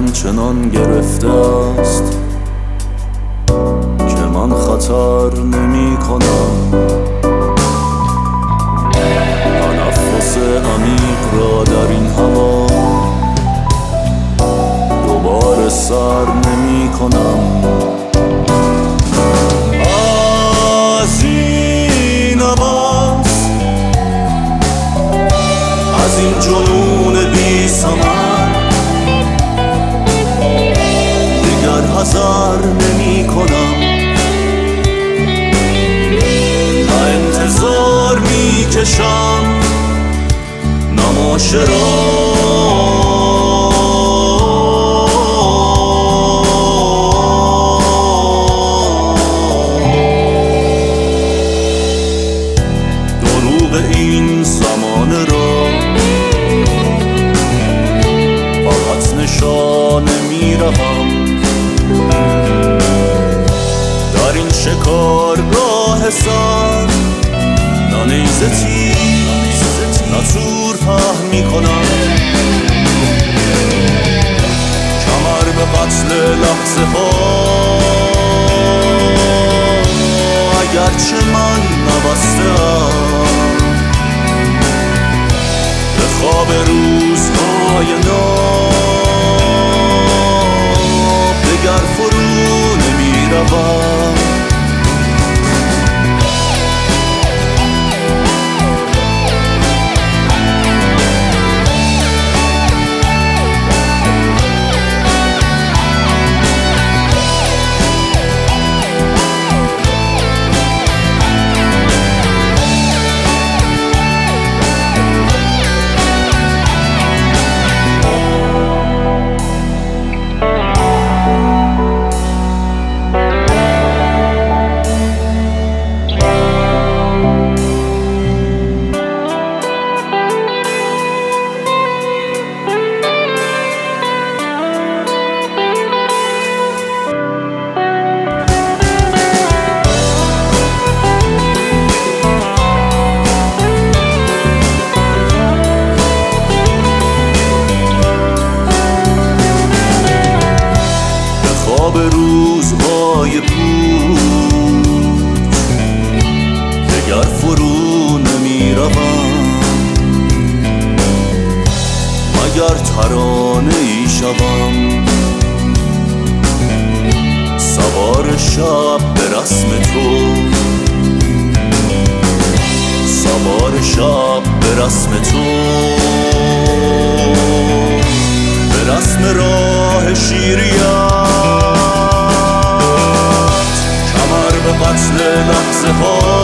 آنچنان گرفته است که من خطر نمی کنم. تنفس عمیق را در این هوا دوباره سر نمی کنم. از این عباس، از این جنون بی ثمر دیگر حذر نمی کنم. نه انتظار می کشم نه معاشرت. این زمانه را فقط نشانه می روم. در این شکارگاه سر نه نیزه تیز نه تور پهن می کنم. کمر به قتل لحظه ها اگرچه من نبسته‌ام، به خواب روزهای ناب دگر فرو نمی روم. به روزهای پوچ دگر فرو نمی روم. مگر ترانه ای شوم سوار شب به رسم تو، سوار شب به رسم تو، به رسم راه شیریت. کمر به قتل لحظه ها